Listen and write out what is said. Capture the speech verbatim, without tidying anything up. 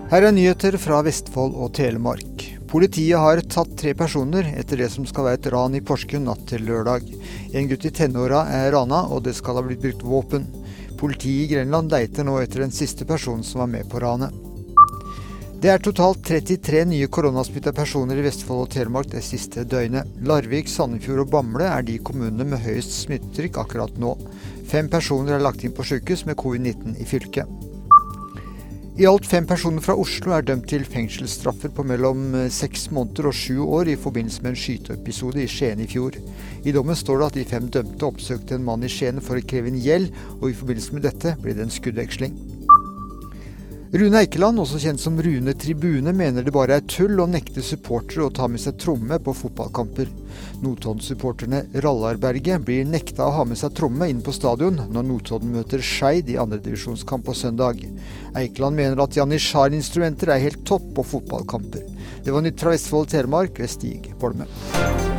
Her er nyheter fra Vestfold og Telemark. Politiet har tatt tre personer etter det som skal være et ran i Porsgrunn natt til lørdag. En gutt i tenåra er rana, og det skal ha blitt brukt våpen. Politiet i Grenland leiter nå etter den siste personen som var med på ranet. Det er totalt trettitre nye koronasmittede personer i Vestfold og Telemark det siste døgnet. Larvik, Sandefjord og Bamble er de kommunene med høyest smittetrykk akkurat nå. Fem personer er lagt inn på sykehus med covid nitten i fylket. I alt fem personer fra Oslo er dømt til fengselsstraffer på mellom seks måneder og sju år i forbindelse med en skyteepisode i Skien i fjor. I dommen står det at de fem dømte oppsøkte en mann i Skien for å kreve en gjeld, og i forbindelse med dette ble det en skuddveksling. Rune Eikeland, også kjent som Rune Tribune, mener det bare er tull å nekte supportere å ta med seg tromme på fotballkamper. Notodden-supporterne Rallarberget blir nekta å ha med seg tromme inn på stadion når Notodden møter Skeid i andre divisjonskamp på søndag. Eikeland mener at Janitsjar-instrumenter er helt topp på fotballkamper. Det var nytt fra Vestfold og Telemark ved Stig Bolme.